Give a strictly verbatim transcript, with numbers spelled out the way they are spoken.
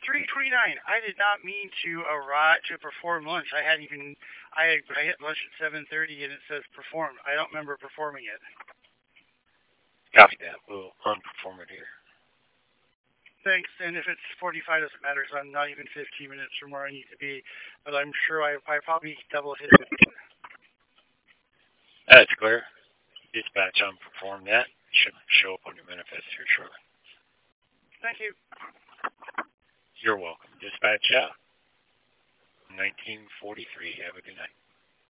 three twenty-nine. I did not mean to arrive to perform lunch. I hadn't even. I I hit lunch at seven thirty, and it says perform. I don't remember performing it. Copy that. We'll unperform it here. Thanks. And if it's forty-five, doesn't matter. So I'm not even fifteen minutes from where I need to be. But I'm sure I I probably double hit it. That's clear. Dispatch unperformed that. Should show up on your manifest here shortly. Thank you. You're welcome. Dispatch out. nineteen forty-three. Have a good night.